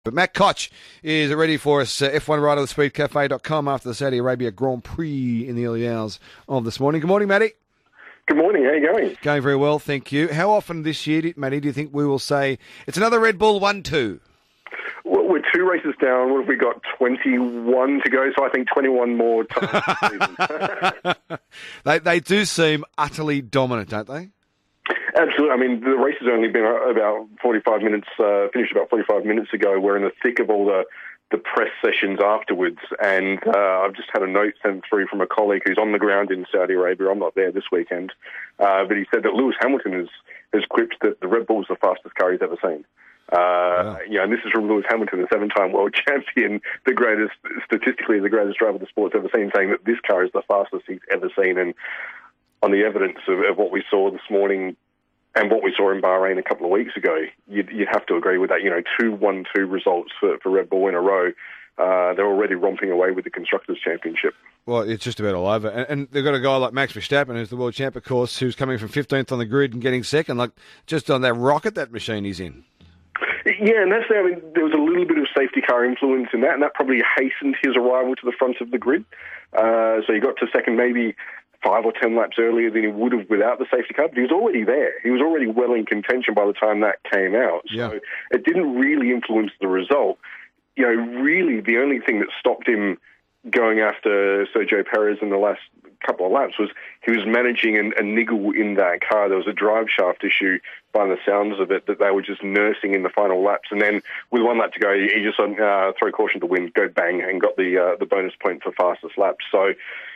But Matt Koch is ready for us, F1 writer of thespeedcafe.com after the Saudi Arabia Grand Prix in the early hours of this morning. Good morning, Matty. Good morning. How are you going? Going very well, thank you. How often this year, Matty, do you think we will say it's another Red Bull 1-2? Well, we're 2 races down. What have we got? 21 to go, so I think 21 more times this season. They do seem utterly dominant, don't they? Absolutely. I mean, the race has only been about 45 minutes, finished about 45 minutes ago. We're in the thick of all the press sessions afterwards, and I've just had a note sent through from a colleague who's on the ground in Saudi Arabia. I'm not there this weekend, but he said that Lewis Hamilton has quipped that the Red Bull is the fastest car he's ever seen. And this is from Lewis Hamilton, the 7-time world champion, statistically the greatest driver the sport's ever seen, saying that this car is the fastest he's ever seen. And on the evidence of what we saw this morning and what we saw in Bahrain a couple of weeks ago, you'd have to agree with that. 2 1-2 results for Red Bull in a row. They're already romping away with the Constructors' Championship. Well, it's just about all over. And they've got a guy like Max Verstappen, who's the world champ, of course, who's coming from 15th on the grid and getting second. Like, just on that rocket that machine he's in. Yeah, and there was a little bit of safety car influence in that, and that probably hastened his arrival to the front of the grid. So he got to second maybe 5 or 10 laps earlier than he would have without the safety car, but he was already there. He was already well in contention by the time that came out. So It didn't really influence the result. Really the only thing that stopped him going after Sergio Perez in the last couple of laps was he was managing a niggle in that car. There was a drive shaft issue by the sounds of it that they were just nursing in the final laps. And then with 1 lap to go, he just throw caution to the wind, go bang, and got the bonus point for fastest lap. So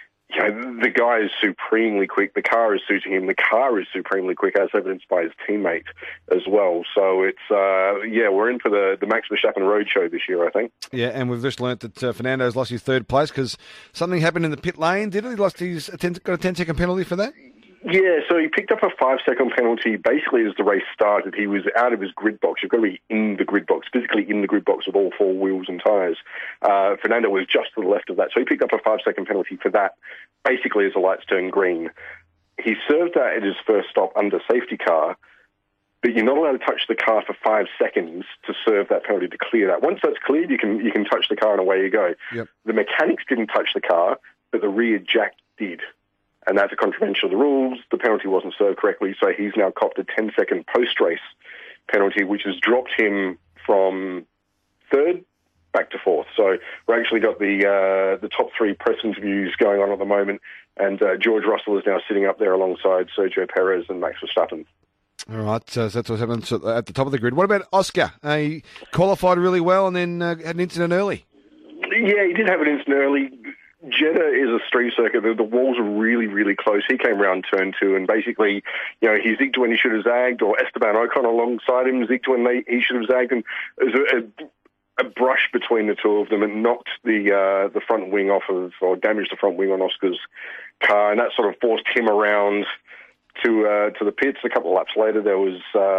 the guy is supremely quick. The car is suiting him. The car is supremely quick, as evidenced by his teammate as well. So it's, we're in for the Max Verstappen Roadshow this year, I think. Yeah, and we've just learnt that Fernando's lost his third place because something happened in the pit lane, did it? He lost got a 10-second penalty for that? Yeah, so he picked up a 5-second penalty basically as the race started. He was out of his grid box. You've got to be in the grid box, physically in the grid box with all 4 wheels and tyres. Fernando was just to the left of that, so he picked up a 5-second penalty for that, basically as the lights turned green. He served that at his first stop under safety car, but you're not allowed to touch the car for 5 seconds to serve that penalty to clear that. Once that's cleared, you can touch the car and away you go. Yep. The mechanics didn't touch the car, but the rear jack did. And that's a contravention of the rules. The penalty wasn't served correctly, so he's now copped a 10-second post-race penalty, which has dropped him from 3rd back to 4th. So we've actually got the top 3 press interviews going on at the moment, and George Russell is now sitting up there alongside Sergio Perez and Max Verstappen. All right, so that's what's happened at the top of the grid. What about Oscar? He qualified really well and then had an incident early. Yeah, he did have an incident early. Jeddah is a street circuit. The walls are really, really close. He came around turn 2 and basically, he zigged when he should have zagged, or Esteban Ocon alongside him zigged when he should have zagged, and there was a brush between the two of them and knocked the front wing off of, or damaged the front wing on Oscar's car, and that sort of forced him around to the pits. A couple of laps later, there was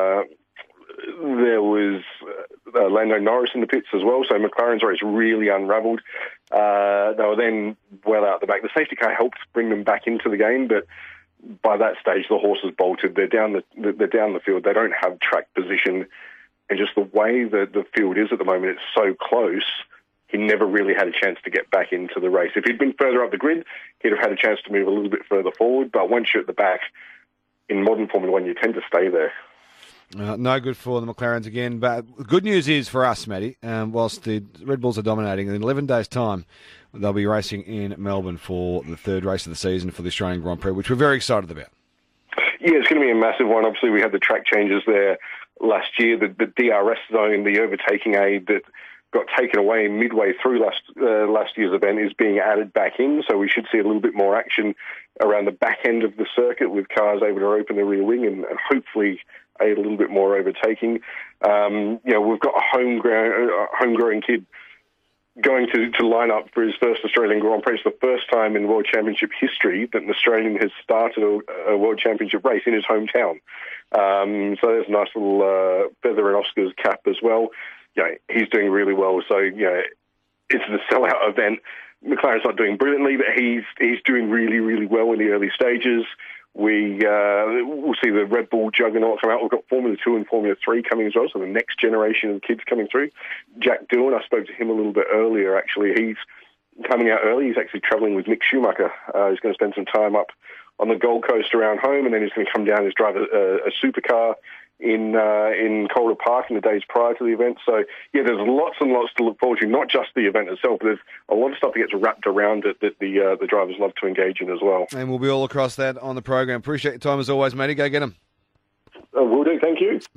Lando Norris in the pits as well, so McLaren's race really unravelled. They were then well out the back. The safety car helped bring them back into the game, but by that stage the horses bolted. They're down the field. They don't have track position, and just the way that the field is at the moment, it's so close. He never really had a chance to get back into the race. If he'd been further up the grid, he'd have had a chance to move a little bit further forward. But once you're at the back, in modern Formula 1, you tend to stay there. No good for the McLarens again. But good news is for us, Matty, whilst the Red Bulls are dominating, in 11 days' time, they'll be racing in Melbourne for the 3rd race of the season for the Australian Grand Prix, which we're very excited about. Yeah, it's going to be a massive one. Obviously, we had the track changes there last year. The DRS zone, the overtaking aid that got taken away midway through last year's event is being added back in, so we should see a little bit more action around the back end of the circuit with cars able to open the rear wing and hopefully aid a little bit more overtaking. We've got a homegrown kid going to line up for his first Australian Grand Prix. It's the first time in World Championship history that an Australian has started a World Championship race in his hometown. So there's a nice little feather in Oscar's cap as well. He's doing really well. So, it's the sellout event. McLaren's not doing brilliantly, but he's doing really, really well in the early stages. We'll see the Red Bull juggernaut come out. We've got Formula 2 and Formula 3 coming as well, so the next generation of kids coming through. Jack Doohan, I spoke to him a little bit earlier, actually. He's coming out early. He's actually travelling with Mick Schumacher. He's going to spend some time up on the Gold Coast around home, and then he's going to come down and drive a supercar in Calder Park in the days prior to the event. So, yeah, there's lots and lots to look forward to, not just the event itself, but there's a lot of stuff that gets wrapped around it that the drivers love to engage in as well. And we'll be all across that on the program. Appreciate your time as always, matey. Go get them. Will do. Thank you.